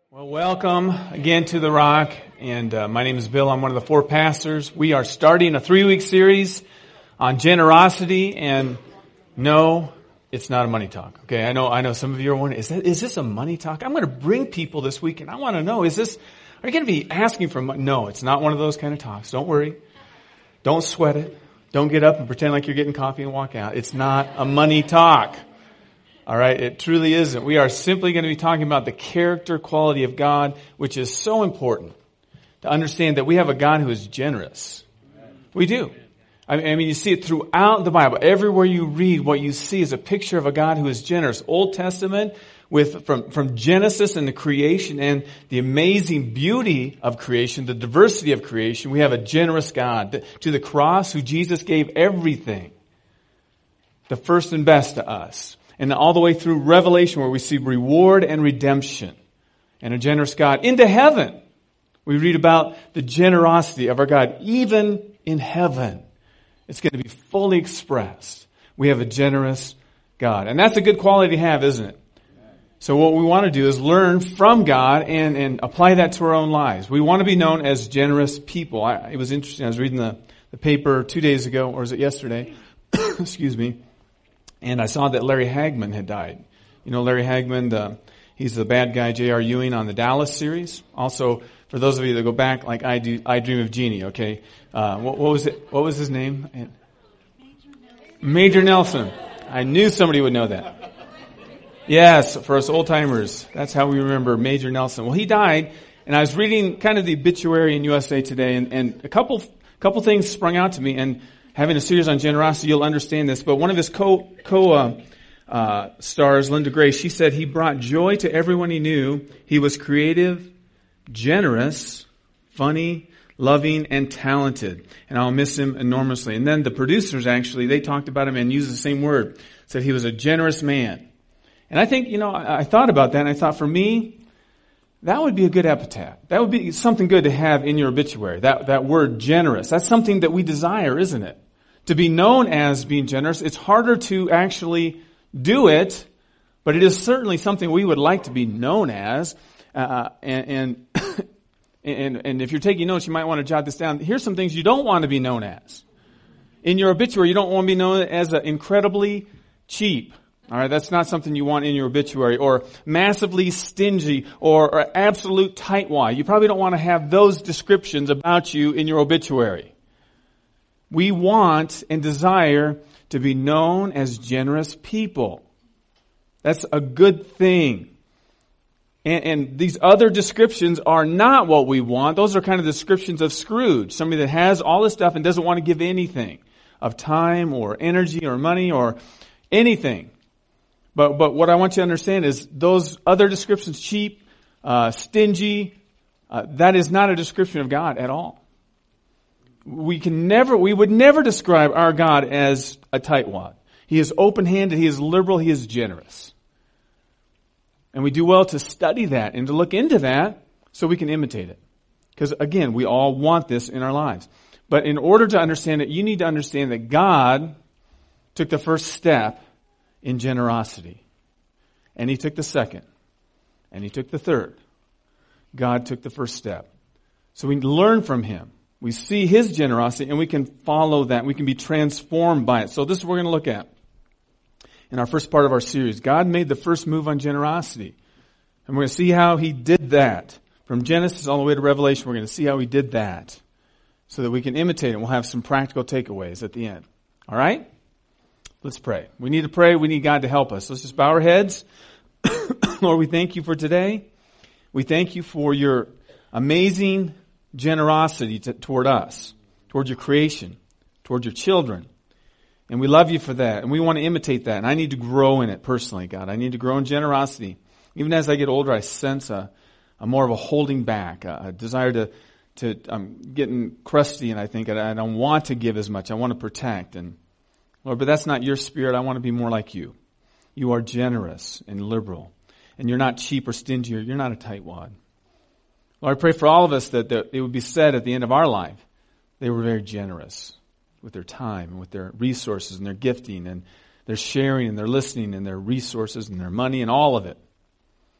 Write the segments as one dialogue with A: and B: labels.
A: Well, welcome again to The Rock, and my name is Bill. I'm one of the four pastors. We are starting a 3-week series on generosity, and no, it's not a money talk. Okay, I know some of you are wondering, is this a money talk? I'm going to bring people this week, and I want to know, are you going to be asking for money? No, it's not one of those kind of talks. Don't worry. Don't sweat it. Don't get up and pretend like you're getting coffee and walk out. It's not a money talk. All right, it truly isn't. We are simply going to be talking about the character quality of God, which is so important to understand that we have a God who is generous. We do. I mean, you see it throughout the Bible. Everywhere you read, what you see is a picture of a God who is generous. Old Testament, from Genesis and the creation and the amazing beauty of creation, the diversity of creation, we have a generous God. To the cross, who Jesus gave everything, the first and best to us. And all the way through Revelation, where we see reward and redemption and a generous God. Into heaven, we read about the generosity of our God. Even in heaven, it's going to be fully expressed. We have a generous God. And that's a good quality to have, isn't it? So what we want to do is learn from God and apply that to our own lives. We want to be known as generous people. It was interesting. I was reading the paper 2 days ago, or was it yesterday? Excuse me. And I saw that Larry Hagman had died. You know Larry Hagman, he's the bad guy J.R. Ewing on the Dallas series. Also, for those of you that go back, like I do, I Dream of Jeannie, okay? What was it? What was his name? Major Nelson. I knew somebody would know that. Yes, for us old-timers, that's how we remember Major Nelson. Well, he died, and I was reading kind of the obituary in USA Today, and a couple things sprung out to me, and having a series on generosity, you'll understand this. But one of his stars, Linda Gray, she said he brought joy to everyone he knew. He was creative, generous, funny, loving, and talented. And I'll miss him enormously. And then the producers, actually, they talked about him and used the same word. Said he was a generous man. And I think, I thought about that, and I thought, for me, that would be a good epitaph. That would be something good to have in your obituary. That word generous. That's something that we desire, isn't it? To be known as being generous. It's harder to actually do it, but it is certainly something we would like to be known as. And if you're taking notes, you might want to jot this down. Here's some things you don't want to be known as. In your obituary, you don't want to be known as incredibly cheap. All right, that's not something you want in your obituary. Or massively stingy, or absolute tightwad. You probably don't want to have those descriptions about you in your obituary. We want and desire to be known as generous people. That's a good thing. And these other descriptions are not what we want. Those are kind of descriptions of Scrooge. Somebody that has all this stuff and doesn't want to give anything of time or energy or money or anything. But what I want you to understand is those other descriptions, cheap, stingy, that is not a description of God at all. We would never describe our God as a tightwad. He is open-handed, He is liberal, He is generous. And we do well to study that and to look into that so we can imitate it. Because again, we all want this in our lives. But in order to understand it, you need to understand that God took the first step in generosity. And He took the second. And He took the third. God took the first step. So we learn from Him. We see His generosity and we can follow that. We can be transformed by it. So this is what we're going to look at in our first part of our series. God made the first move on generosity. And we're going to see how He did that. From Genesis all the way to Revelation, we're going to see how He did that so that we can imitate it. We'll have some practical takeaways at the end. All right? Let's pray. We need to pray. We need God to help us. Let's just bow our heads. Lord, we thank You for today. We thank You for Your amazing generosity toward us, toward Your creation, toward Your children. And we love You for that. And we want to imitate that. And I need to grow in it personally, God. I need to grow in generosity. Even as I get older, I sense a more of a holding back, a desire I'm getting crusty, and I think I don't want to give as much. I want to protect. And Lord, but that's not Your spirit. I want to be more like You. You are generous and liberal. And You're not cheap or stingy. You're not a tightwad. Lord, I pray for all of us that it would be said at the end of our life, they were very generous with their time and with their resources and their gifting and their sharing and their listening and their resources and their money and all of it.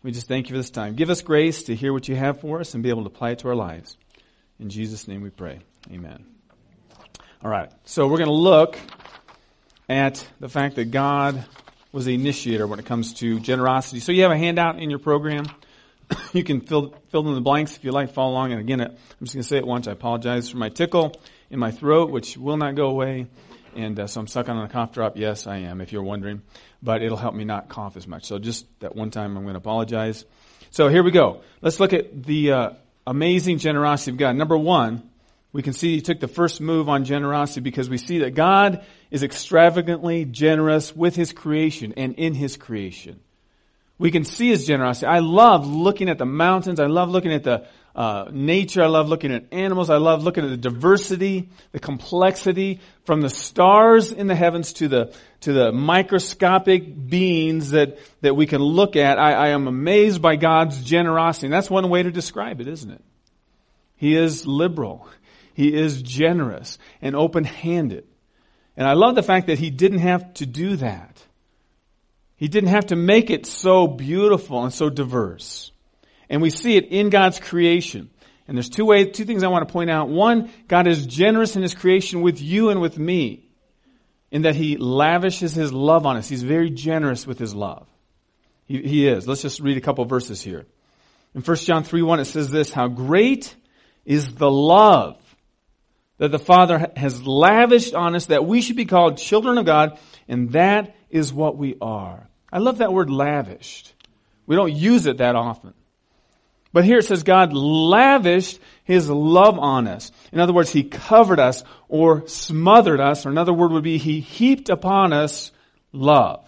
A: We just thank you for this time. Give us grace to hear what you have for us and be able to apply it to our lives. In Jesus' name we pray. Amen. All right. So we're going to look at the fact that God was the initiator when it comes to generosity. So you have a handout in your program. You can fill in the blanks if you like, follow along. And again, I'm just going to say it once. I apologize for my tickle in my throat, which will not go away. And so I'm sucking on a cough drop. Yes, I am, if you're wondering. But it'll help me not cough as much. So just that one time I'm going to apologize. So here we go. Let's look at the amazing generosity of God. Number one, we can see he took the first move on generosity because we see that God is extravagantly generous with his creation and in his creation. We can see his generosity. I love looking at the mountains. I love looking at the nature. I love looking at animals. I love looking at the diversity, the complexity, from the stars in the heavens to the microscopic beings that we can look at. I am amazed by God's generosity. And that's one way to describe it, isn't it? He is liberal. He is generous and open-handed. And I love the fact that he didn't have to do that. He didn't have to make it so beautiful and so diverse. And we see it in God's creation. And there's two things I want to point out. One, God is generous in his creation with you and with me, in that he lavishes his love on us. He's very generous with his love. He is. Let's just read a couple verses here. In 1 John 3:1 it says this, how great is the love that the Father has lavished on us that we should be called children of God, and that is what we are. I love that word lavished. We don't use it that often. But here it says God lavished his love on us. In other words, he covered us or smothered us, or another word would be he heaped upon us love.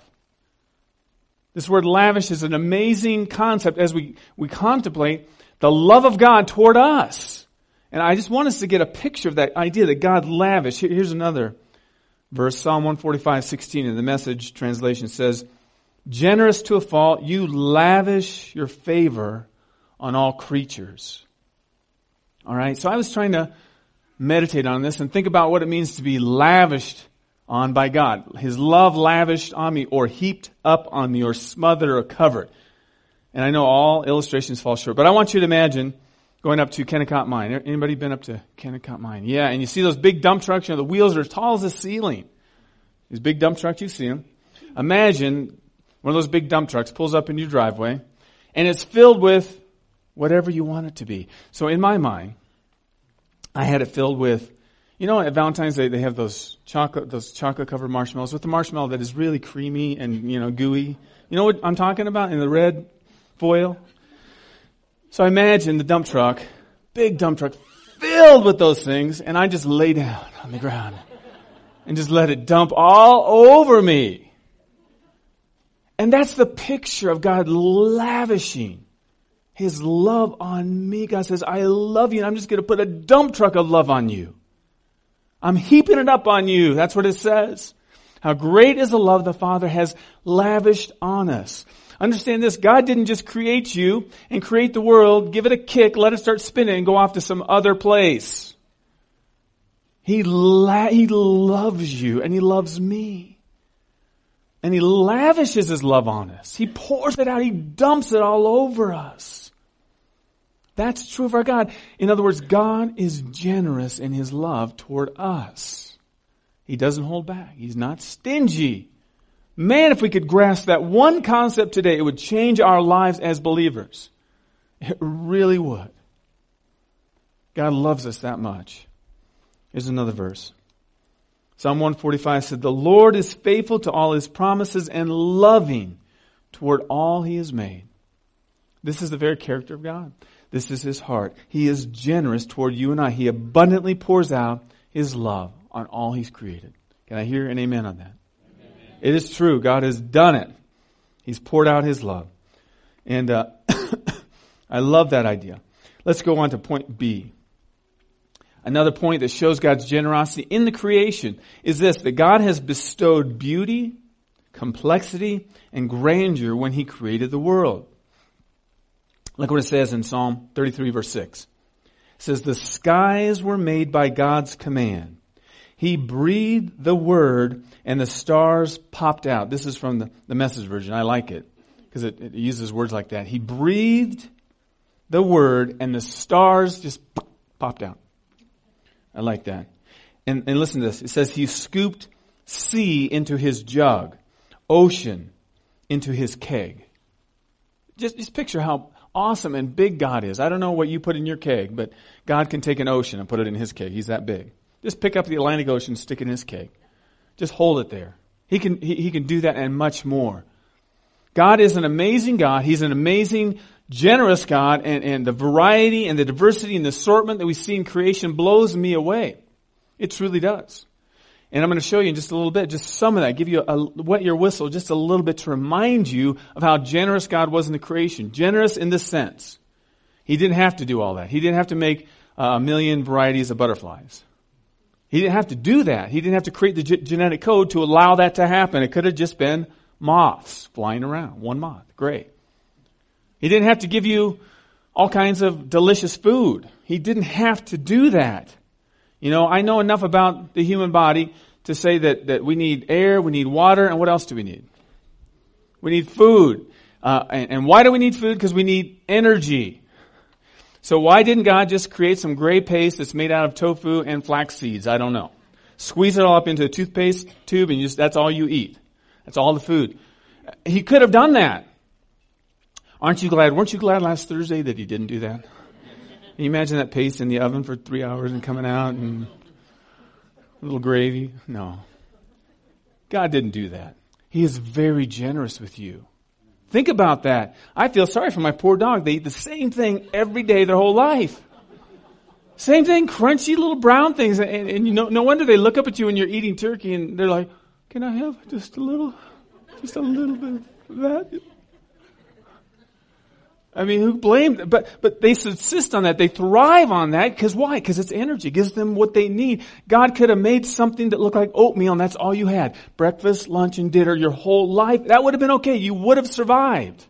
A: This word lavish is an amazing concept as we contemplate the love of God toward us. And I just want us to get a picture of that idea that God lavished. Here's another verse, Psalm 145:16 in the Message translation says, generous to a fault, you lavish your favor on all creatures. All right, so I was trying to meditate on this and think about what it means to be lavished on by God. His love lavished on me, or heaped up on me, or smothered or covered. And I know all illustrations fall short, but I want you to imagine going up to Kennecott Mine. Anybody been up to Kennecott Mine? Yeah, and you see those big dump trucks, the wheels are as tall as the ceiling. These big dump trucks, you've seen them. Imagine one of those big dump trucks pulls up in your driveway, and it's filled with whatever you want it to be. So in my mind, I had it filled with, at Valentine's Day they have those chocolate covered marshmallows with the marshmallow that is really creamy and, gooey. You know what I'm talking about in the red foil? So I imagine the dump truck, big dump truck, filled with those things, and I just lay down on the ground and just let it dump all over me. And that's the picture of God lavishing his love on me. God says, I love you, and I'm just going to put a dump truck of love on you. I'm heaping it up on you. That's what it says. How great is the love the Father has lavished on us. Understand this, God didn't just create you and create the world, give it a kick, let it start spinning, and go off to some other place. He loves you, and he loves me. And he lavishes his love on us. He pours it out. He dumps it all over us. That's true of our God. In other words, God is generous in his love toward us. He doesn't hold back. He's not stingy. Man, if we could grasp that one concept today, it would change our lives as believers. It really would. God loves us that much. Here's another verse. Psalm 145 said, the Lord is faithful to all his promises and loving toward all he has made. This is the very character of God. This is his heart. He is generous toward you and I. He abundantly pours out his love on all he's created. Can I hear an amen on that? Amen. It is true. God has done it. He's poured out his love. And I love that idea. Let's go on to point B. Another point that shows God's generosity in the creation is this, that God has bestowed beauty, complexity, and grandeur when he created the world. Look what it says in Psalm 33 verse 6. It says, the skies were made by God's command. He breathed the word and the stars popped out. This is from the Message version. I like it. because it uses words like that. He breathed the word and the stars just popped out. I like that. And listen to this. It says he scooped sea into his jug, ocean into his keg. Just picture how awesome and big God is. I don't know what you put in your keg, but God can take an ocean and put it in his keg. He's that big. Just pick up the Atlantic Ocean and stick it in his keg. Just hold it there. He can do that and much more. God is an amazing God. He's an amazing, generous God, and the variety and the diversity and the assortment that we see in creation blows me away. It truly does. And I'm going to show you in just a little bit, just some of that, give you a wet your whistle just a little bit to remind you of how generous God was in the creation. Generous in this sense. He didn't have to do all that. He didn't have to make 1 million varieties of butterflies. He didn't have to do that. He didn't have to create the genetic code to allow that to happen. It could have just been moths flying around. One moth. Great. He didn't have to give you all kinds of delicious food. He didn't have to do that. You know, I know enough about the human body to say that we need air, we need water, and what else do we need? We need food. And why do we need food? Because we need energy. So why didn't God just create some gray paste that's made out of tofu and flax seeds? I don't know. Squeeze it all up into a toothpaste tube and that's all you eat. That's all the food. He could have done that. Weren't you glad last Thursday that he didn't do that? Can you imagine that paste in the oven for 3 hours and coming out and a little gravy? No. God didn't do that. He is very generous with you. Think about that. I feel sorry for my poor dog. They eat the same thing every day their whole life. Same thing, crunchy little brown things. And you know, no wonder they look up at you when you're eating turkey and they're like, can I have just a little bit of that? I mean, who blamed? But they subsist on that. They thrive on that. Because why? Because it's energy. It gives them what they need. God could have made something that looked like oatmeal and that's all you had. Breakfast, lunch, and dinner your whole life. That would have been okay. You would have survived.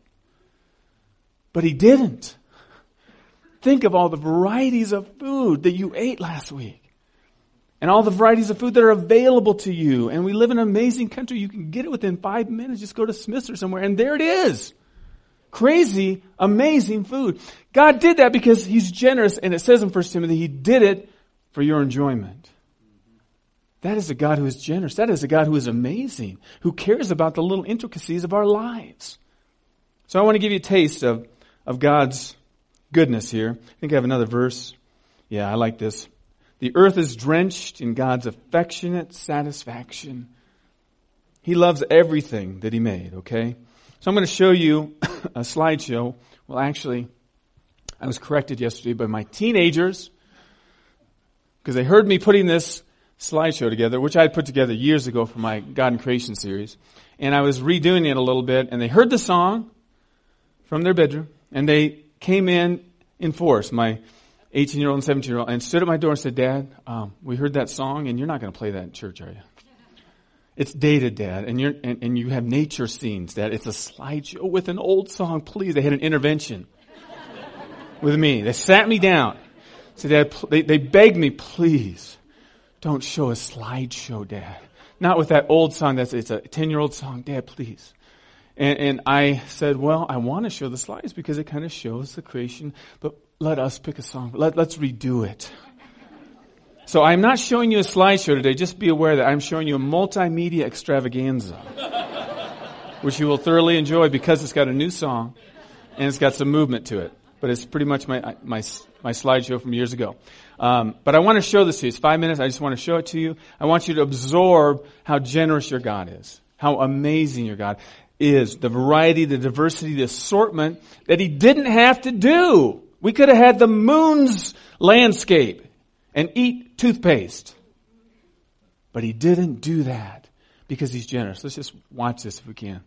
A: But he didn't. Think of all the varieties of food that you ate last week. And all the varieties of food that are available to you. And we live in an amazing country. You can get it within 5 minutes. Just go to Smith's or somewhere and there it is. Crazy, amazing food. God did that because he's generous, and it says in 1 Timothy, he did it for your enjoyment. That is a God who is generous. That is a God who is amazing, who cares about the little intricacies of our lives. So I want to give you a taste of God's goodness here. I think I have another verse. Yeah, I like this. The earth is drenched in God's affectionate satisfaction. He loves everything that he made, okay? So I'm going to show you a slideshow. Well, actually, I was corrected yesterday by my teenagers because they heard me putting this slideshow together, which I had put together years ago for my God and Creation series. And I was redoing it a little bit, and they heard the song from their bedroom, and they came in force, my 18-year-old and 17-year-old, and stood at my door and said, Dad, we heard that song, and you're not going to play that in church, are you? It's dated, Dad, and you have nature scenes, Dad. It's a slideshow with an old song. Please, they had an intervention with me. They sat me down. Said, Dad, they begged me, please, don't show a slideshow, Dad. Not with that old song. It's a 10-year-old song, Dad, please. And I said, well, I want to show the slides because it kind of shows the creation, but let us pick a song. Let's redo it. So I'm not showing you a slideshow today. Just be aware that I'm showing you a multimedia extravaganza, which you will thoroughly enjoy because it's got a new song and it's got some movement to it. But it's pretty much my slideshow from years ago. But I want to show this to you. It's 5 minutes. I just want to show it to you. I want you to absorb how generous your God is, how amazing your God is, the variety, the diversity, the assortment that he didn't have to do. We could have had the moon's landscape and eat toothpaste. But he didn't do that because he's generous. Let's just watch this if we can.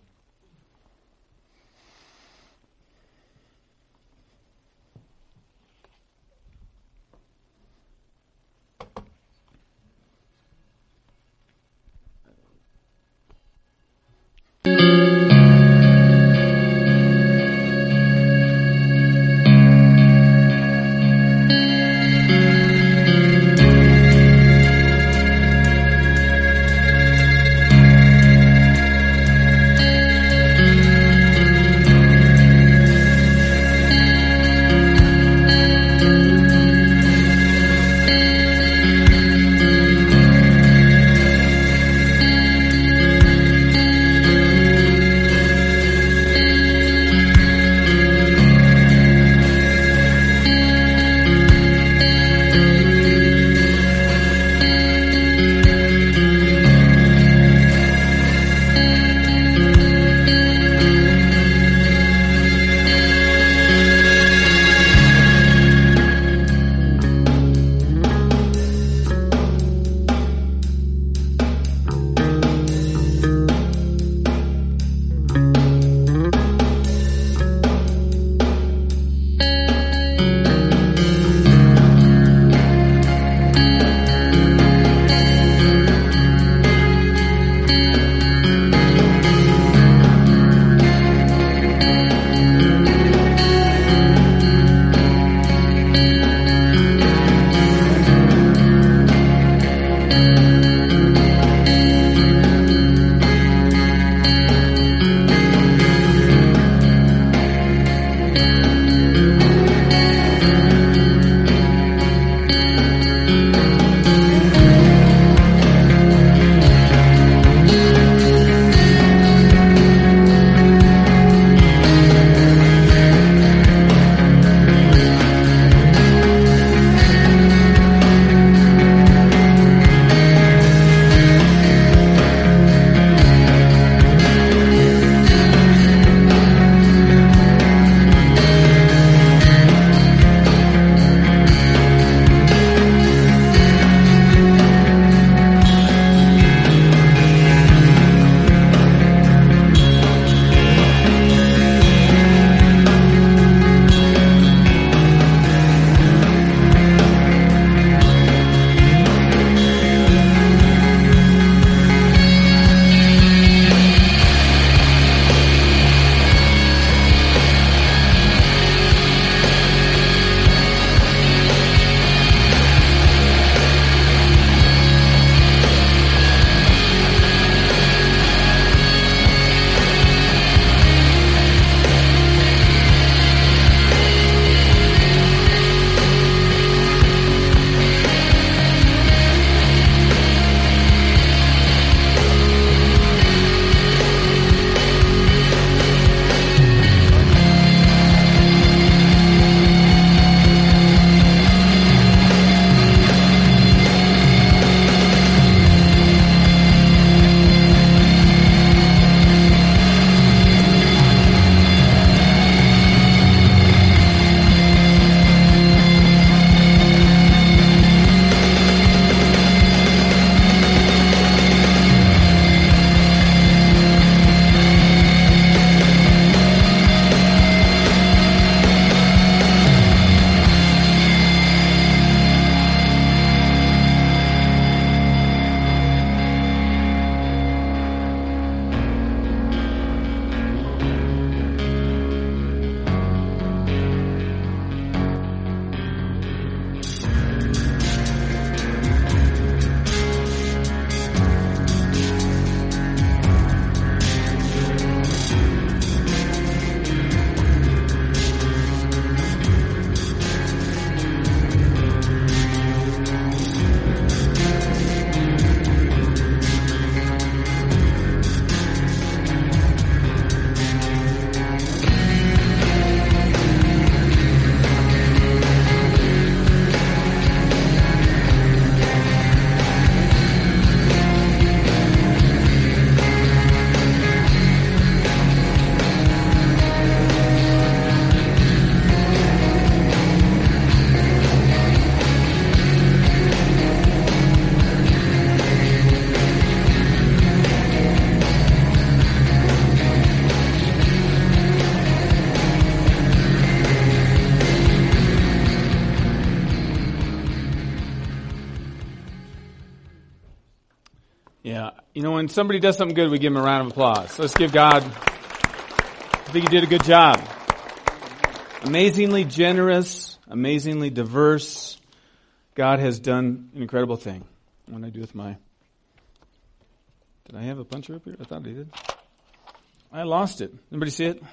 A: Yeah. When somebody does something good, we give them a round of applause. So let's give God, I think he did a good job. Amazingly generous, amazingly diverse. God has done an incredible thing. What did I do with my... Did I have a puncher up here? I thought I did. I lost it. Anybody see it?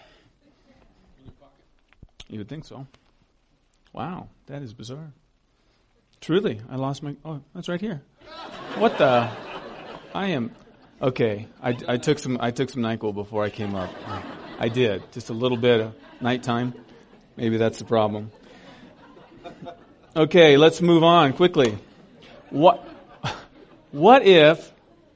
A: You would think so. Wow, that is bizarre. Truly, I lost my... Oh, that's right here. What the... I am... Okay, I took some NyQuil before I came up. I did. Just a little bit of nighttime. Maybe that's the problem. Okay, let's move on quickly. What if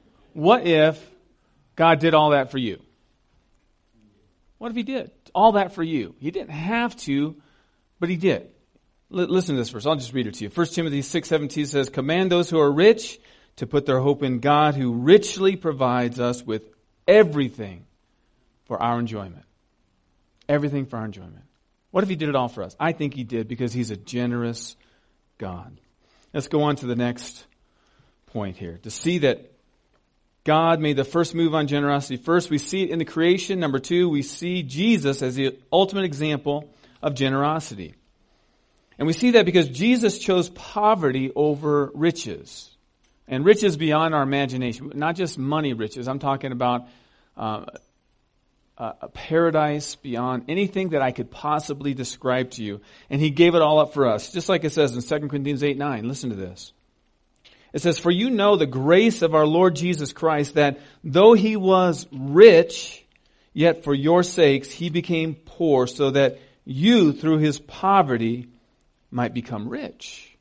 A: God did all that for you? What if he did all that for you? He didn't have to, but he did. Listen to this verse. I'll just read it to you. 1 Timothy 6:17 says, "Command those who are rich to put their hope in God, who richly provides us with everything for our enjoyment." Everything for our enjoyment. What if he did it all for us? I think he did, because he's a generous God. Let's go on to the next point here. To see that God made the first move on generosity. First, we see it in the creation. Number two, we see Jesus as the ultimate example of generosity. And we see that because Jesus chose poverty over riches. And riches beyond our imagination. Not just money riches. I'm talking about a paradise beyond anything that I could possibly describe to you. And he gave it all up for us. Just like it says in 2 Corinthians 8:9. Listen to this. It says, "For you know the grace of our Lord Jesus Christ, that though he was rich, yet for your sakes he became poor, so that you through his poverty might become rich."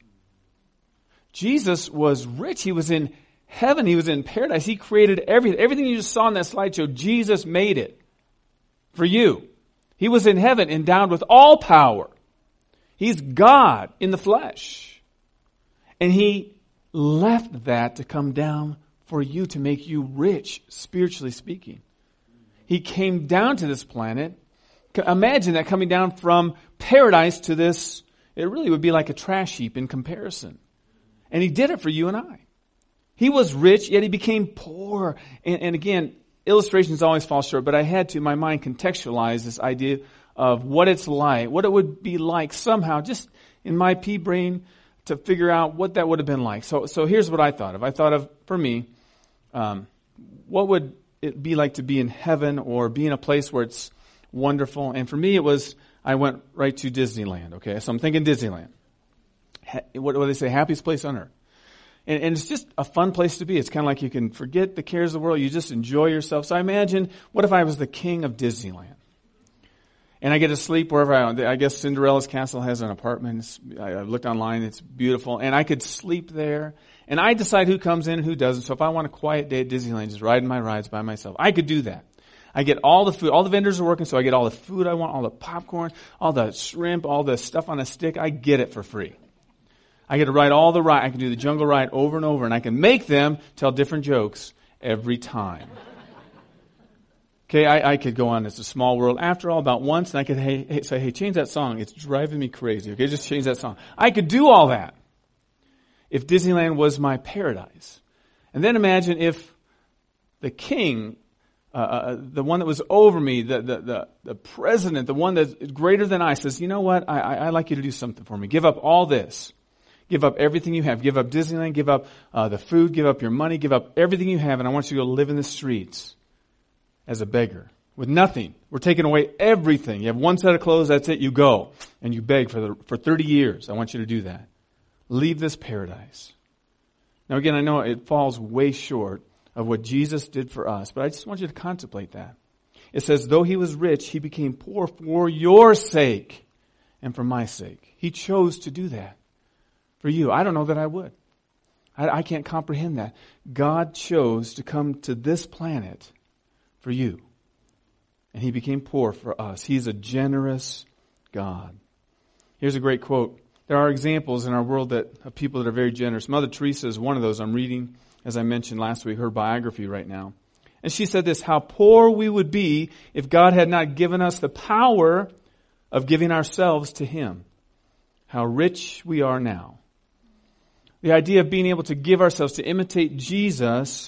A: Jesus was rich. He was in heaven. He was in paradise. He created everything. Everything you just saw in that slideshow, Jesus made it for you. He was in heaven, endowed with all power. He's God in the flesh. And he left that to come down for you, to make you rich, spiritually speaking. He came down to this planet. Imagine that, coming down from paradise to this. It really would be like a trash heap in comparison. And he did it for you and I. He was rich, yet he became poor. And again, illustrations always fall short, but I had to, in my mind, contextualize this idea of what it's like, what it would be like somehow, just in my pea brain, to figure out what that would have been like. So here's what I thought of. I thought of, for me, what would it be like to be in heaven or be in a place where it's wonderful? And for me, I went right to Disneyland, okay? So I'm thinking Disneyland. What do they say? Happiest place on earth. And it's just a fun place to be. It's kind of like you can forget the cares of the world. You just enjoy yourself. So I imagine, what if I was the king of Disneyland? And I get to sleep wherever I guess Cinderella's castle has an apartment. I looked online. It's beautiful. And I could sleep there. And I decide who comes in and who doesn't. So if I want a quiet day at Disneyland, just riding my rides by myself, I could do that. I get all the food. All the vendors are working, so I get all the food I want, all the popcorn, all the shrimp, all the stuff on a stick. I get it for free. I get to ride all the ride. I can do the jungle ride over and over, and I can make them tell different jokes every time. Okay, I could go on It's a Small World after all about once, and I could say, hey, change that song. It's driving me crazy. Okay, just change that song. I could do all that if Disneyland was my paradise. And then imagine if the king, the one that was over me, the president, the one that's greater than I, says, you know what, I'd like you to do something for me. Give up all this. Give up everything you have. Give up Disneyland. Give up the food. Give up your money. Give up everything you have, and I want you to go live in the streets as a beggar with nothing. We're taking away everything. You have one set of clothes, that's it, you go. And you beg for 30 years. I want you to do that. Leave this paradise. Now again, I know it falls way short of what Jesus did for us, but I just want you to contemplate that. It says, though he was rich, he became poor for your sake and for my sake. He chose to do that for you. I don't know that I would. I can't comprehend that. God chose to come to this planet for you. And he became poor for us. He's a generous God. Here's a great quote. There are examples in our world of people that are very generous. Mother Teresa is one of those. I'm reading, as I mentioned last week, her biography right now. And she said this, how poor we would be if God had not given us the power of giving ourselves to him. How rich we are now. The idea of being able to give ourselves to imitate Jesus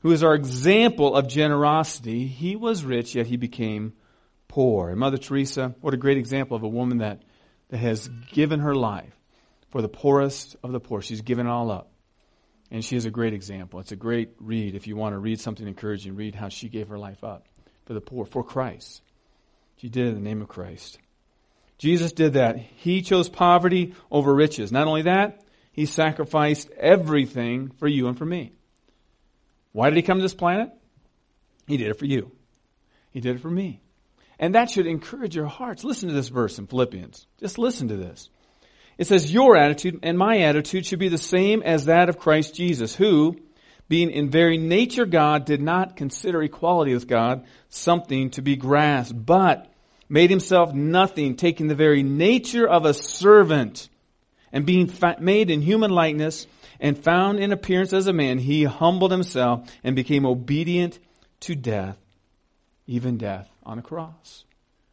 A: who is our example of generosity. He was rich, yet he became poor. And Mother Teresa, what a great example of a woman that has given her life for the poorest of the poor. She's given it all up. And she is a great example. It's a great read. If you want to read something encouraging, read how she gave her life up for the poor, for Christ. She did it in the name of Christ. Jesus did that. He chose poverty over riches. Not only that, he sacrificed everything for you and for me. Why did he come to this planet? He did it for you. He did it for me. And that should encourage your hearts. Listen to this verse in Philippians. Just listen to this. It says, your attitude and my attitude should be the same as that of Christ Jesus, who, being in very nature God, did not consider equality with God something to be grasped, but made himself nothing, taking the very nature of a servant, and being made in human likeness, and found in appearance as a man, he humbled himself and became obedient to death, even death on a cross.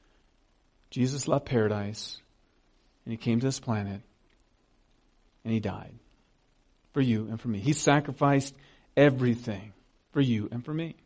A: Jesus left paradise, and he came to this planet, and he died for you and for me. He sacrificed everything for you and for me.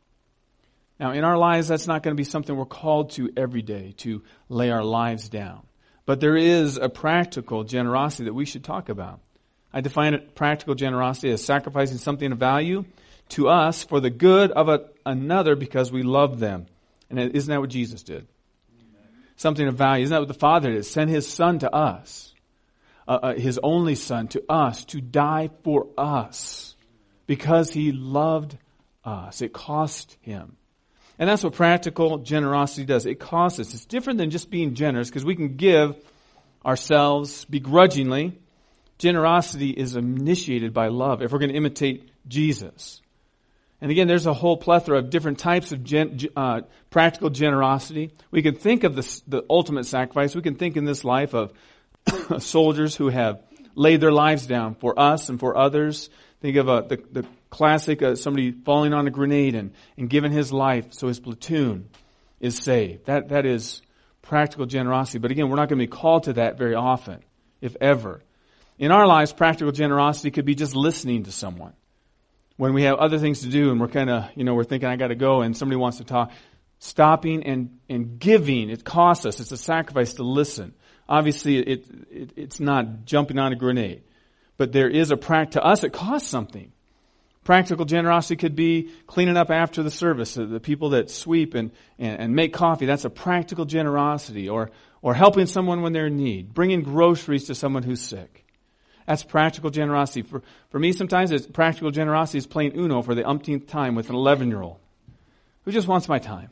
A: Now, in our lives, that's not going to be something we're called to every day, to lay our lives down. But there is a practical generosity that we should talk about. I define practical generosity as sacrificing something of value to us for the good of another because we love them. And isn't that what Jesus did? Something of value. Isn't that what the Father did? Sent His Son to us. His only Son to us to die for us because He loved us. It cost Him. And that's what practical generosity does. It costs us. It's different than just being generous because we can give ourselves begrudgingly. Generosity is initiated by love if we're going to imitate Jesus. And again, there's a whole plethora of different types of practical generosity. We can think of the ultimate sacrifice. We can think in this life of soldiers who have laid their lives down for us and for others. Think of the classic, somebody falling on a grenade and giving his life so his platoon is saved. That is practical generosity. But again, we're not going to be called to that very often, if ever. In our lives, practical generosity could be just listening to someone. When we have other things to do and we're kind of, we're thinking, I got to go, and somebody wants to talk. Stopping and giving, it costs us. It's a sacrifice to listen. Obviously, it's not jumping on a grenade. But there is to us, it costs something. Practical generosity could be cleaning up after the service, the people that sweep and make coffee. That's a practical generosity. Or helping someone when they're in need. Bringing groceries to someone who's sick. That's practical generosity. For me, sometimes practical generosity is playing Uno for the umpteenth time with an 11-year-old who just wants my time.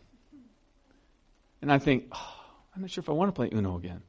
A: And I think, I'm not sure if I want to play Uno again.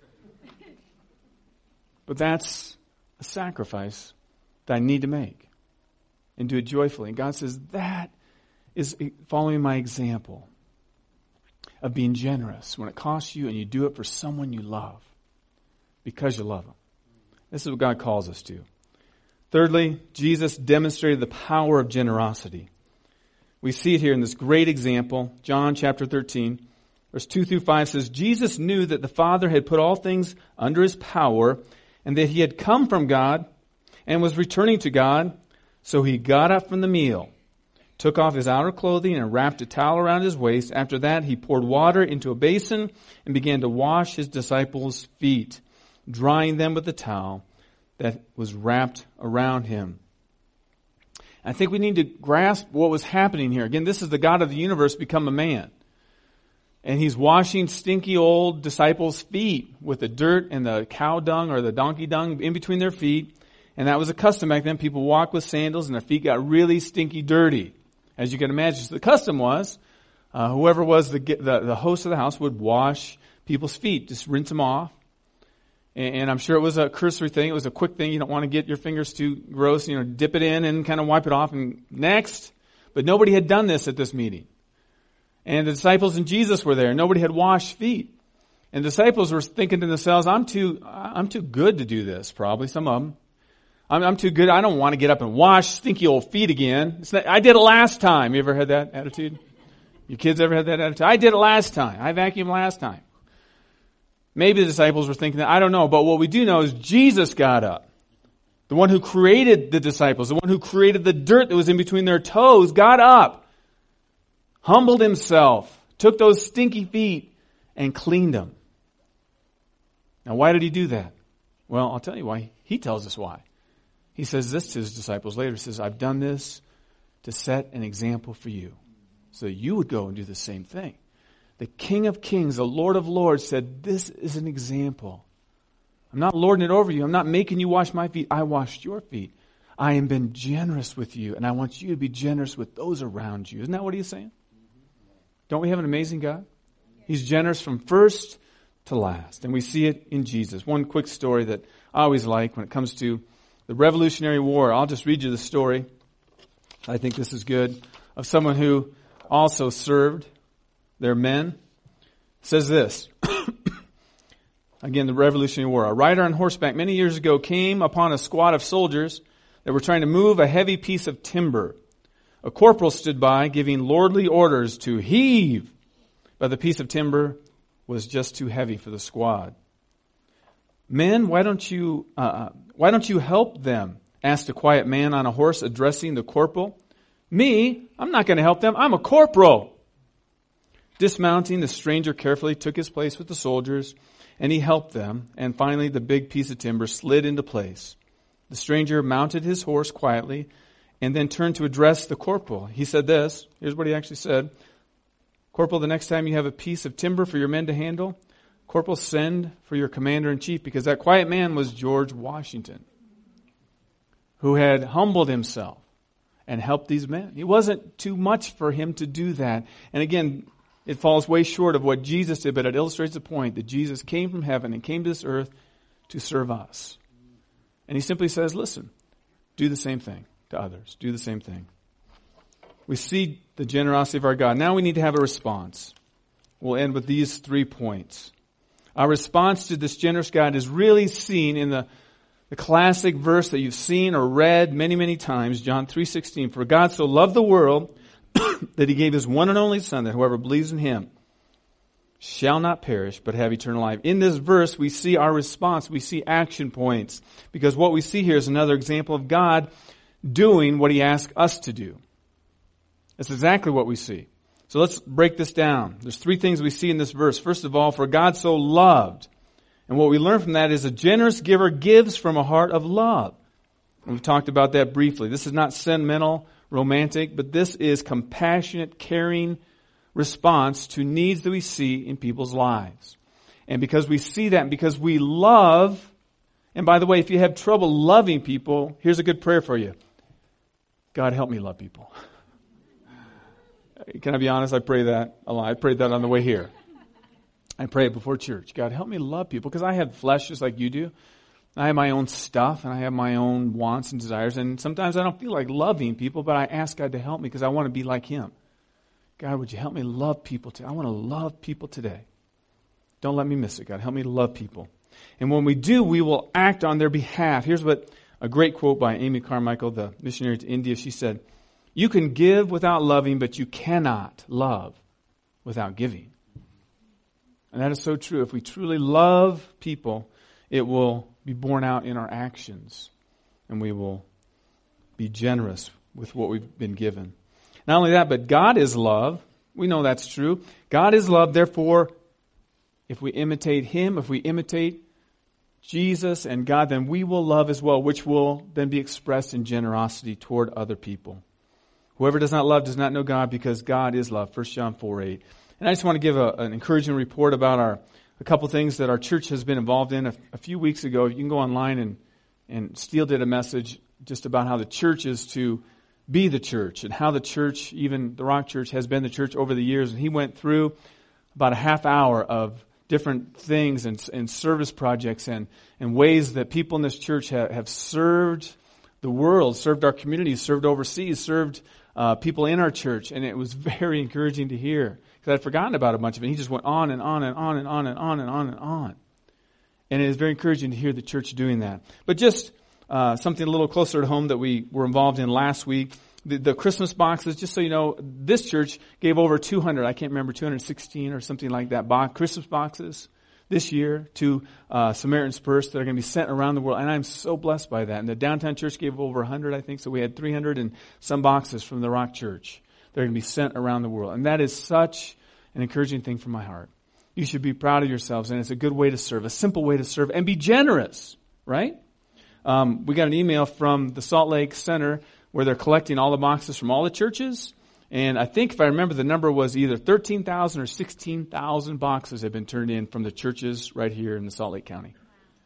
A: But that's a sacrifice that I need to make and do it joyfully. And God says that is following my example of being generous when it costs you and you do it for someone you love because you love them. This is what God calls us to. Thirdly, Jesus demonstrated the power of generosity. We see it here in this great example. John chapter 13, verse 2 through 5 says, Jesus knew that the Father had put all things under His power and that He had come from God and was returning to God. So He got up from the meal, took off His outer clothing and wrapped a towel around His waist. After that, He poured water into a basin and began to wash His disciples' feet, drying them with the towel that was wrapped around Him. I think we need to grasp what was happening here. Again, this is the God of the universe become a man. And He's washing stinky old disciples' feet with the dirt and the cow dung or the donkey dung in between their feet. And that was a custom back then. People walked with sandals and their feet got really stinky dirty. As you can imagine, so the custom was, whoever was the host of the house would wash people's feet, just rinse them off. And I'm sure it was a cursory thing. It was a quick thing. You don't want to get your fingers too gross. Dip it in and kind of wipe it off and next. But nobody had done this at this meeting. And the disciples and Jesus were there. Nobody had washed feet. And the disciples were thinking to themselves, I'm too good to do this, probably, some of them. I'm too good. I don't want to get up and wash stinky old feet again. I did it last time. You ever had that attitude? Your kids ever had that attitude? I did it last time. I vacuumed last time. Maybe the disciples were thinking that. I don't know. But what we do know is Jesus got up. the one who created the disciples, the one who created the dirt that was in between their toes, got up, humbled himself, took those stinky feet, and cleaned them. Now, why did he do that? Well, I'll tell you why. He tells us why. He says this to his disciples later. He says, I've done this to set an example for you, so that you would go and do the same thing. The King of Kings, the Lord of Lords said, this is an example. I'm not lording it over you. I'm not making you wash my feet. I washed your feet. I am been generous with you, and I want you to be generous with those around you. Isn't that what he's saying? Don't we have an amazing God? He's generous from first to last, and we see it in Jesus. One quick story that I always like when it comes to the Revolutionary War. I'll just read you the story. I think this is good. Of someone who also served their men. It says this. Again, the Revolutionary War. A rider on horseback many years ago came upon a squad of soldiers that were trying to move a heavy piece of timber. A corporal stood by, giving lordly orders to heave, but the piece of timber was just too heavy for the squad. Men, why don't you help them? Asked a quiet man on a horse, addressing the corporal. Me? I'm not going to help them. I'm a corporal. Dismounting, the stranger carefully took his place with the soldiers, and he helped them, and finally the big piece of timber slid into place. The stranger mounted his horse quietly, and then turned to address the corporal. He said this. Here's what he actually said. Corporal, the next time you have a piece of timber for your men to handle, Corporal, send for your commander-in-chief, because that quiet man was George Washington, who had humbled himself and helped these men. It wasn't too much for him to do that. And again, it falls way short of what Jesus did, but it illustrates the point that Jesus came from heaven and came to this earth to serve us. And he simply says, listen, do the same thing to others. Do the same thing. We see the generosity of our God. Now we need to have a response. We'll end with these 3 points. Our response to this generous God is really seen in the classic verse that you've seen or read many, many times, John 3:16. For God so loved the world that he gave his one and only Son, that whoever believes in him shall not perish, but have eternal life. In this verse, we see our response. We see action points. Because what we see here is another example of God doing what he asked us to do. That's exactly what we see. So let's break this down. There's 3 things we see in this verse. First of all, for God so loved. And what we learn from that is a generous giver gives from a heart of love. And we've talked about that briefly. This is not sentimental, romantic, but this is compassionate, caring response to needs that we see in people's lives. And because we see that, and because we love, and by the way, if you have trouble loving people, here's a good prayer for you. God, help me love people. Can I be honest? I pray that a lot. I prayed that on the way here. I pray it before church. God, help me love people, because I have flesh just like you do. I have my own stuff, and I have my own wants and desires, and sometimes I don't feel like loving people, but I ask God to help me because I want to be like him. God, would you help me love people today? I want to love people today. Don't let me miss it, God. Help me to love people. And when we do, we will act on their behalf. Here's what a great quote by Amy Carmichael, the missionary to India. She said, "You can give without loving, but you cannot love without giving." And that is so true. If we truly love people, it will be borne out in our actions, and we will be generous with what we've been given. Not only that, but God is love. We know that's true. God is love. Therefore, if we imitate him, if we imitate Jesus and God, then we will love as well, which will then be expressed in generosity toward other people. Whoever does not love does not know God, because God is love. 1 John 4:8. And I just want to give an encouraging report about a couple things that our church has been involved in. A few weeks ago, you can go online and Steele did a message just about how the church is to be the church, and how the church, even the Rock Church, has been the church over the years. And he went through about a half hour of different things and service projects and ways that people in this church have served the world, served our community, served overseas, served people in our church. And it was very encouraging to hear, because I'd forgotten about a bunch of it. He just went on and on and on and on and on and on and on. And it is very encouraging to hear the church doing that. But just something a little closer to home that we were involved in last week, the Christmas boxes. Just so you know, this church gave over 200, I can't remember, 216 or something like that, Christmas boxes this year to Samaritan's Purse that are going to be sent around the world. And I'm so blessed by that. And the downtown church gave over 100, I think. So we had 300 and some boxes from the Rock Church that are going to be sent around the world. And that is such an encouraging thing from my heart. You should be proud of yourselves. And it's a good way to serve, a simple way to serve. And be generous, right? We got an email from the Salt Lake Center where they're collecting all the boxes from all the churches. And I think if I remember, the number was either 13,000 or 16,000 boxes have been turned in from the churches right here in the Salt Lake County.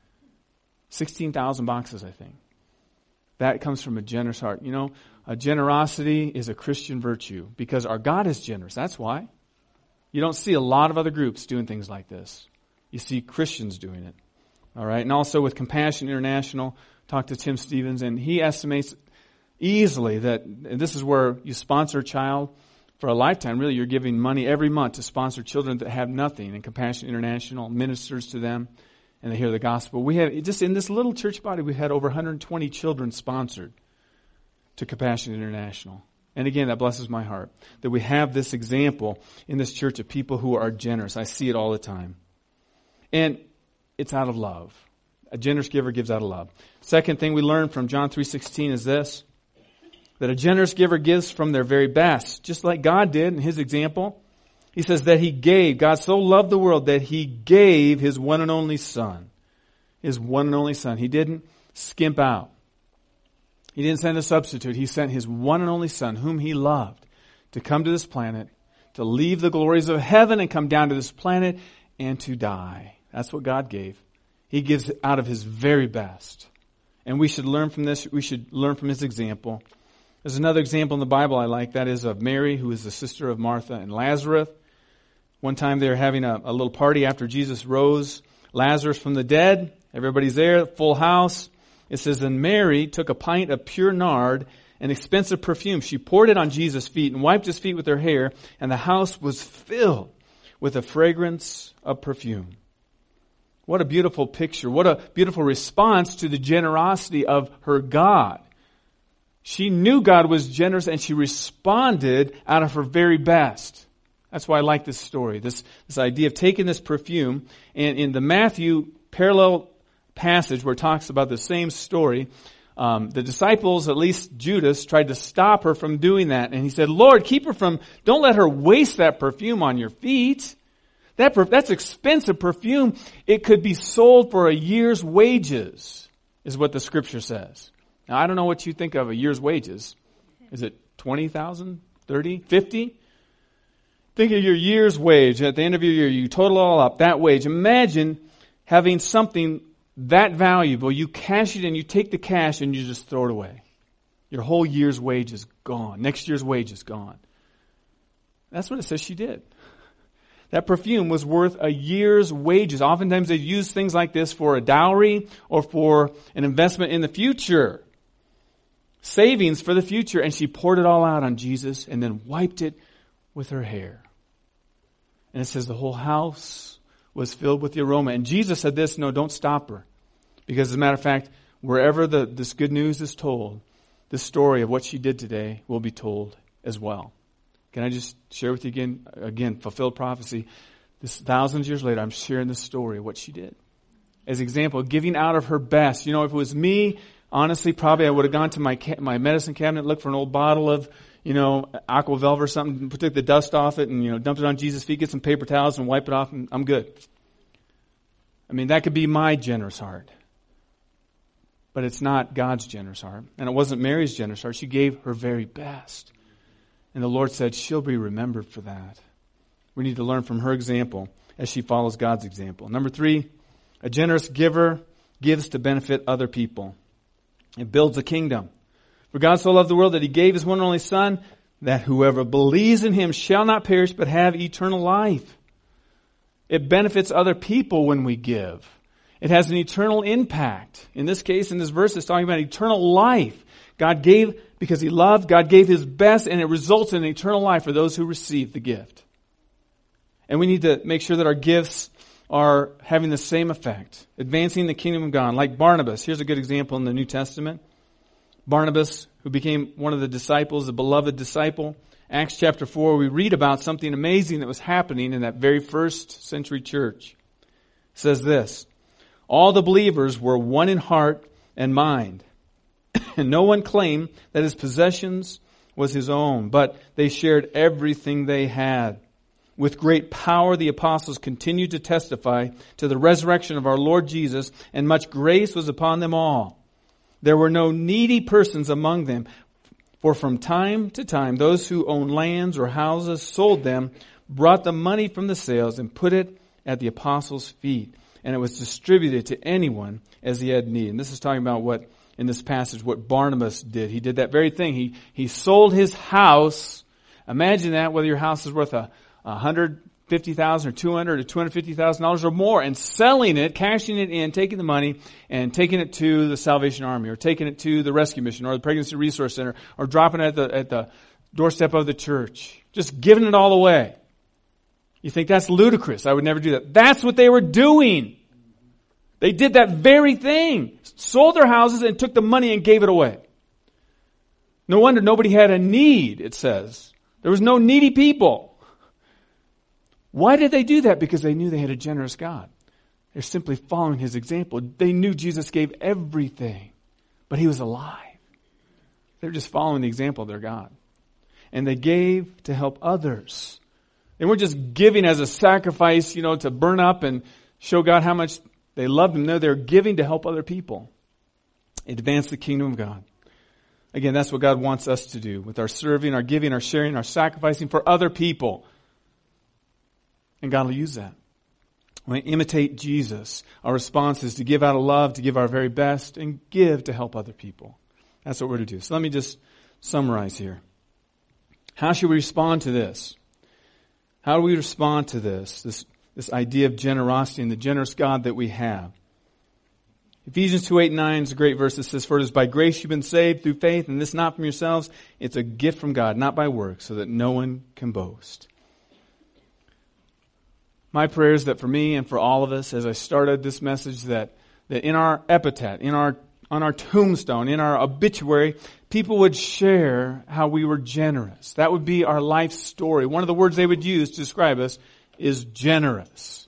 A: 16,000 boxes, I think. That comes from a generous heart. You know, a generosity is a Christian virtue because our God is generous. That's why. You don't see a lot of other groups doing things like this. You see Christians doing it. All right. And also with Compassion International, talked to Tim Stevens, and he estimates easily that, and this is where you sponsor a child for a lifetime. Really, you're giving money every month to sponsor children that have nothing. And Compassion International ministers to them, and they hear the gospel. We have, just in this little church body, we've had over 120 children sponsored to Compassion International. And again, that blesses my heart that we have this example in this church of people who are generous. I see it all the time. And it's out of love. A generous giver gives out of love. Second thing we learn from John 3:16 is this, that a generous giver gives from their very best, just like God did in His example. He says that He gave, God so loved the world that He gave His one and only Son. His one and only Son. He didn't skimp out. He didn't send a substitute. He sent His one and only Son, whom He loved, to come to this planet, to leave the glories of heaven and come down to this planet and to die. That's what God gave. He gives out of His very best. And we should learn from this. We should learn from His example. There's another example in the Bible I like. That is of Mary, who is the sister of Martha and Lazarus. One time they were having a little party after Jesus rose Lazarus from the dead. Everybody's there, full house. It says, and Mary took a pint of pure nard, an expensive perfume. She poured it on Jesus' feet and wiped His feet with her hair, and the house was filled with the fragrance of perfume. What a beautiful picture. What a beautiful response to the generosity of her God. She knew God was generous and she responded out of her very best. That's why I like this story, this idea of taking this perfume. And in the Matthew parallel passage where it talks about the same story, the disciples, at least Judas, tried to stop her from doing that. And he said, Lord, don't let her waste that perfume on your feet. That's expensive perfume. It could be sold for a year's wages, is what the scripture says. Now, I don't know what you think of a year's wages. Is it 20,000, 30, 50? Think of your year's wage. At the end of your year, you total it all up, that wage. Imagine having something that valuable. You cash it and you take the cash and you just throw it away. Your whole year's wage is gone. Next year's wage is gone. That's what it says she did. That perfume was worth a year's wages. Oftentimes they use things like this for a dowry or for an investment in the future. Savings for the future. And she poured it all out on Jesus and then wiped it with her hair. And it says the whole house was filled with the aroma. And Jesus said this, no, don't stop her. Because as a matter of fact, wherever this good news is told, the story of what she did today will be told as well. Can I just share with you again, fulfilled prophecy. This thousands of years later, I'm sharing the story of what she did. As an example, giving out of her best. You know, if it was me, honestly, probably I would have gone to my medicine cabinet, looked for an old bottle of, Aqua Velva or something, took the dust off it and, dumped it on Jesus' feet, get some paper towels and wipe it off and I'm good. I mean, that could be my generous heart. But it's not God's generous heart. And it wasn't Mary's generous heart. She gave her very best. And the Lord said she'll be remembered for that. We need to learn from her example as she follows God's example. Number 3, a generous giver gives to benefit other people. It builds a kingdom. For God so loved the world that He gave His one and only Son, that whoever believes in Him shall not perish but have eternal life. It benefits other people when we give. It has an eternal impact. In this case, in this verse, it's talking about eternal life. God gave because He loved. God gave His best, and it results in eternal life for those who receive the gift. And we need to make sure that our gifts are having the same effect, advancing the kingdom of God. Like Barnabas. Here's a good example in the New Testament. Barnabas, who became one of the disciples, a beloved disciple. Acts chapter 4, we read about something amazing that was happening in that very first century church. says this, all the believers were one in heart and mind. And no one claimed that his possessions was his own, but they shared everything they had. With great power, the apostles continued to testify to the resurrection of our Lord Jesus, and much grace was upon them all. There were no needy persons among them, for from time to time, those who owned lands or houses sold them, brought the money from the sales, and put it at the apostles' feet. And it was distributed to anyone as he had need. And this is talking about what, in this passage, what Barnabas did. He did that very thing. He sold his house. Imagine that, whether your house is worth $150,000 or $200,000 or $250,000 or more, and selling it, cashing it in, taking the money and taking it to the Salvation Army, or taking it to the Rescue Mission or the Pregnancy Resource Center, or dropping it at the doorstep of the church. Just giving it all away. You think that's ludicrous. I would never do that. That's what they were doing. They did that very thing. Sold their houses and took the money and gave it away. No wonder nobody had a need, it says. There was no needy people. Why did they do that? Because they knew they had a generous God. They're simply following His example. They knew Jesus gave everything, but He was alive. They're just following the example of their God. And they gave to help others. They weren't just giving as a sacrifice, to burn up and show God how much they loved Him. No, they're giving to help other people. Advance the kingdom of God. Again, that's what God wants us to do with our serving, our giving, our sharing, our sacrificing for other people. And God will use that. When we imitate Jesus, our response is to give out of love, to give our very best, and give to help other people. That's what we're to do. So let me just summarize here. How should we respond to this? How do we respond to this idea of generosity and the generous God that we have? Ephesians 2:8-9 is a great verse that says, for it is by grace you've been saved through faith, and this not from yourselves. It's a gift from God, not by works, so that no one can boast. My prayer is that for me and for all of us, as I started this message, that in our epitaph, on our tombstone, in our obituary, people would share how we were generous. That would be our life story. One of the words they would use to describe us is generous.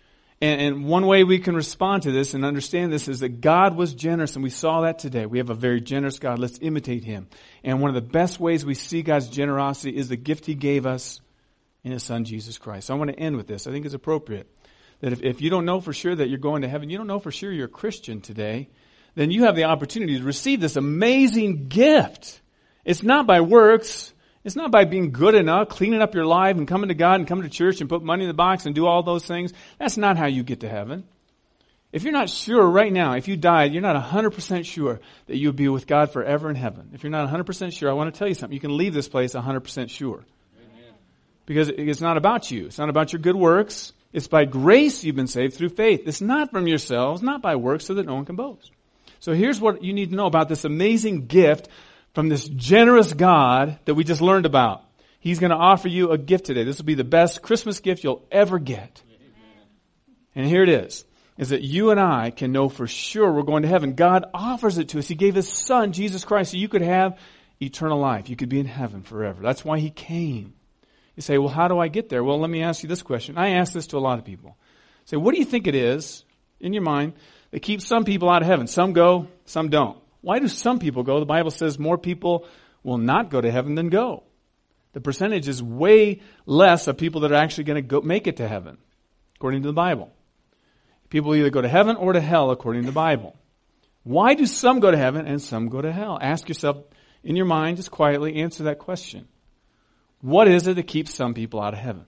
A: And one way we can respond to this and understand this is that God was generous, and we saw that today. We have a very generous God. Let's imitate Him. And one of the best ways we see God's generosity is the gift He gave us in His Son, Jesus Christ. So I want to end with this. I think it's appropriate that if you don't know for sure that you're going to heaven, you don't know for sure you're a Christian today, then you have the opportunity to receive this amazing gift. It's not by works. It's not by being good enough, cleaning up your life and coming to God and coming to church and put money in the box and do all those things. That's not how you get to heaven. If you're not sure right now, if you died, you're not 100% sure that you'll be with God forever in heaven. If you're not 100% sure, I want to tell you something. You can leave this place 100% sure. Amen. Because it's not about you. It's not about your good works. It's by grace you've been saved through faith. It's not from yourselves, not by works, so that no one can boast. So here's what you need to know about this amazing gift from this generous God that we just learned about. He's going to offer you a gift today. This will be the best Christmas gift you'll ever get. Amen. And here it is that you and I can know for sure we're going to heaven. God offers it to us. He gave His Son, Jesus Christ, so you could have eternal life. You could be in heaven forever. That's why He came. You say, well, how do I get there? Well, let me ask you this question. I ask this to a lot of people. Say, what do you think it is in your mind that keeps some people out of heaven? Some go, some don't. Why do some people go? The Bible says more people will not go to heaven than go. The percentage is way less of people that are actually going to go make it to heaven, according to the Bible. People either go to heaven or to hell, according to the Bible. Why do some go to heaven and some go to hell? Ask yourself in your mind, just quietly answer that question. What is it that keeps some people out of heaven?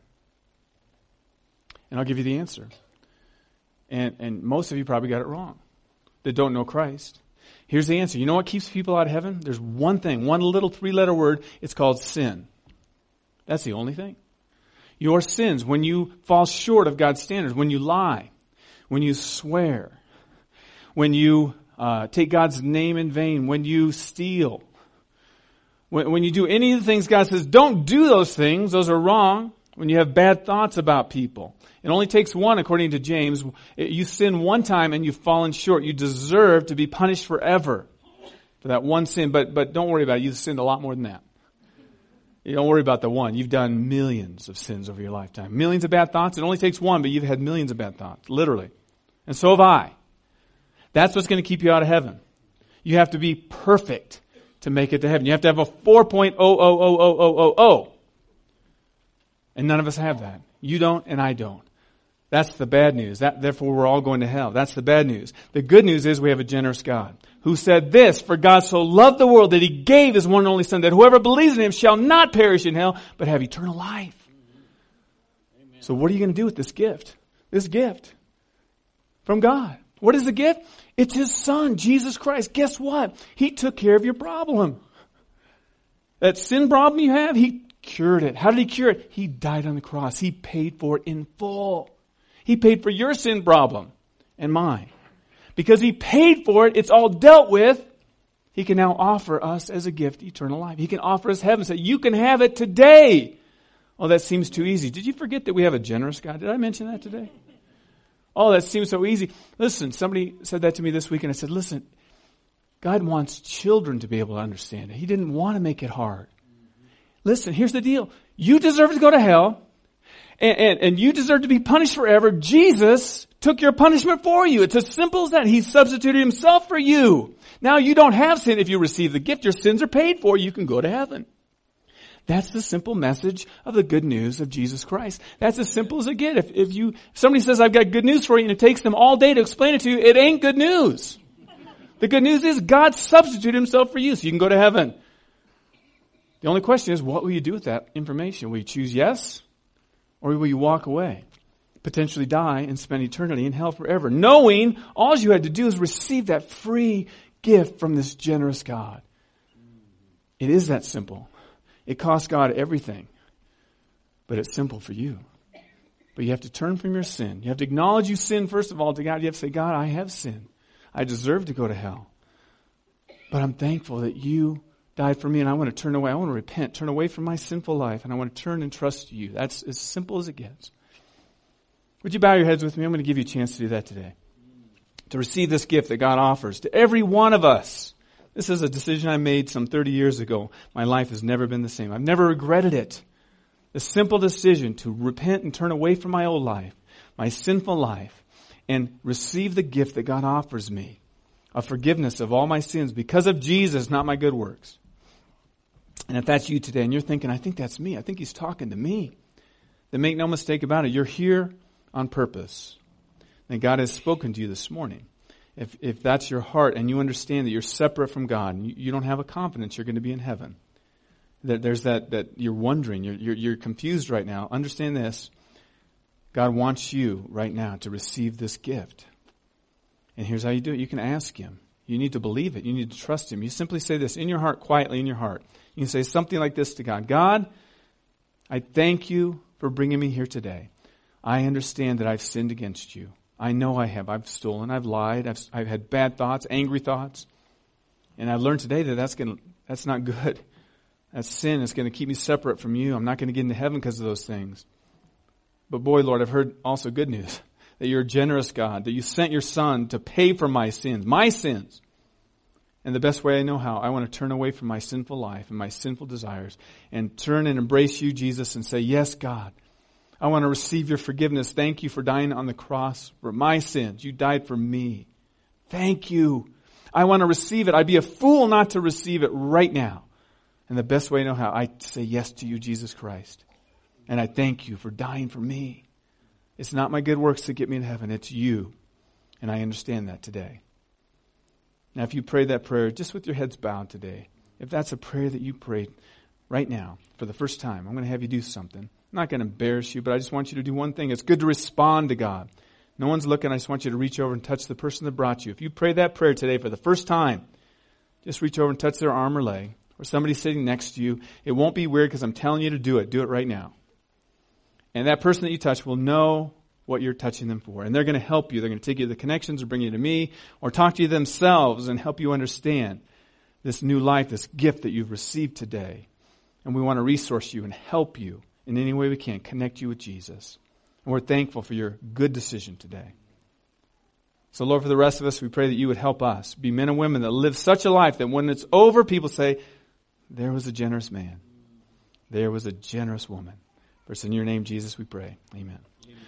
A: And I'll give you the answer. And most of you probably got it wrong, that don't know Christ. Here's the answer. You know what keeps people out of heaven? There's one thing, one little 3-letter word. It's called sin. That's the only thing. Your sins, when you fall short of God's standards, when you lie, when you swear, when you take God's name in vain, when you steal, when you do any of the things God says, don't do those things, those are wrong. When you have bad thoughts about people. It only takes one, according to James. You sin one time and you've fallen short. You deserve to be punished forever for that one sin. But don't worry about it. You've sinned a lot more than that. You don't worry about the one. You've done millions of sins over your lifetime. Millions of bad thoughts. It only takes one, but you've had millions of bad thoughts. Literally. And so have I. That's what's going to keep you out of heaven. You have to be perfect to make it to heaven. You have to have a 4.0000000. And none of us have that. You don't and I don't. That's the bad news. Therefore, we're all going to hell. That's the bad news. The good news is we have a generous God who said this, "For God so loved the world that He gave His one and only Son, that whoever believes in Him shall not perish in hell, but have eternal life." Amen. So what are you going to do with this gift? This gift from God. What is the gift? It's His Son, Jesus Christ. Guess what? He took care of your problem. That sin problem you have, He cured it. How did He cure it? He died on the cross. He paid for it in full. He paid for your sin problem and mine. Because He paid for it, it's all dealt with. He can now offer us as a gift eternal life. He can offer us heaven. Say, you can have it today. Oh, that seems too easy. Did you forget that we have a generous God? Did I mention that today? Oh, that seems so easy. Listen, somebody said that to me this week, and I said, listen, God wants children to be able to understand it. He didn't want to make it hard. Listen, here's the deal. You deserve to go to hell. And you deserve to be punished forever. Jesus took your punishment for you. It's as simple as that. He substituted Himself for you. Now you don't have sin. If you receive the gift, your sins are paid for. You can go to heaven. That's the simple message of the good news of Jesus Christ. That's as simple as it gets. If somebody says, I've got good news for you, and it takes them all day to explain it to you, it ain't good news. The good news is God substituted Himself for you so you can go to heaven. The only question is, what will you do with that information? Will you choose yes? Or will you walk away, potentially die, and spend eternity in hell forever, knowing all you had to do is receive that free gift from this generous God? It is that simple. It costs God everything, but it's simple for you. But you have to turn from your sin. You have to acknowledge you sin, first of all, to God. You have to say, God, I have sinned. I deserve to go to hell. But I'm thankful that You died for me, and I want to turn away. I want to repent, turn away from my sinful life, and I want to turn and trust You. That's as simple as it gets. Would you bow your heads with me? I'm going to give you a chance to do that today. To receive this gift that God offers to every one of us. This is a decision I made some 30 years ago. My life has never been the same. I've never regretted it. The simple decision to repent and turn away from my old life, my sinful life, and receive the gift that God offers me of forgiveness of all my sins because of Jesus, not my good works. And if that's you today and you're thinking, I think that's me, I think He's talking to me, then make no mistake about it. You're here on purpose. And God has spoken to you this morning. If that's your heart and you understand that you're separate from God, and you don't have a confidence you're going to be in heaven, that there's that you're wondering, you're confused right now, understand this. God wants you right now to receive this gift. And here's how you do it. You can ask Him. You need to believe it. You need to trust Him. You simply say this in your heart, quietly in your heart. You can say something like this to God. God, I thank You for bringing me here today. I understand that I've sinned against You. I know I have. I've stolen. I've lied. I've had bad thoughts, angry thoughts. And I've learned today that that's not good. That's sin. It's going to keep me separate from You. I'm not going to get into heaven because of those things. But boy, Lord, I've heard also good news. That You're a generous God. That You sent Your Son to pay for my sins. My sins. And the best way I know how, I want to turn away from my sinful life and my sinful desires and turn and embrace You, Jesus, and say, yes, God. I want to receive Your forgiveness. Thank You for dying on the cross for my sins. You died for me. Thank You. I want to receive it. I'd be a fool not to receive it right now. And the best way I know how, I say yes to You, Jesus Christ. And I thank You for dying for me. It's not my good works that get me to heaven. It's You. And I understand that today. Now, if you pray that prayer, just with your heads bowed today, if that's a prayer that you prayed right now for the first time, I'm going to have you do something. I'm not going to embarrass you, but I just want you to do one thing. It's good to respond to God. No one's looking. I just want you to reach over and touch the person that brought you. If you pray that prayer today for the first time, just reach over and touch their arm or leg, or somebody sitting next to you. It won't be weird because I'm telling you to do it. Do it right now. And that person that you touch will know what you're touching them for. And they're going to help you. They're going to take you to the connections or bring you to me or talk to you themselves and help you understand this new life, this gift that you've received today. And we want to resource you and help you in any way we can, connect you with Jesus. And we're thankful for your good decision today. So Lord, for the rest of us, we pray that You would help us be men and women that live such a life that when it's over, people say, there was a generous man. There was a generous woman. For it's in Your name, Jesus, we pray. Amen.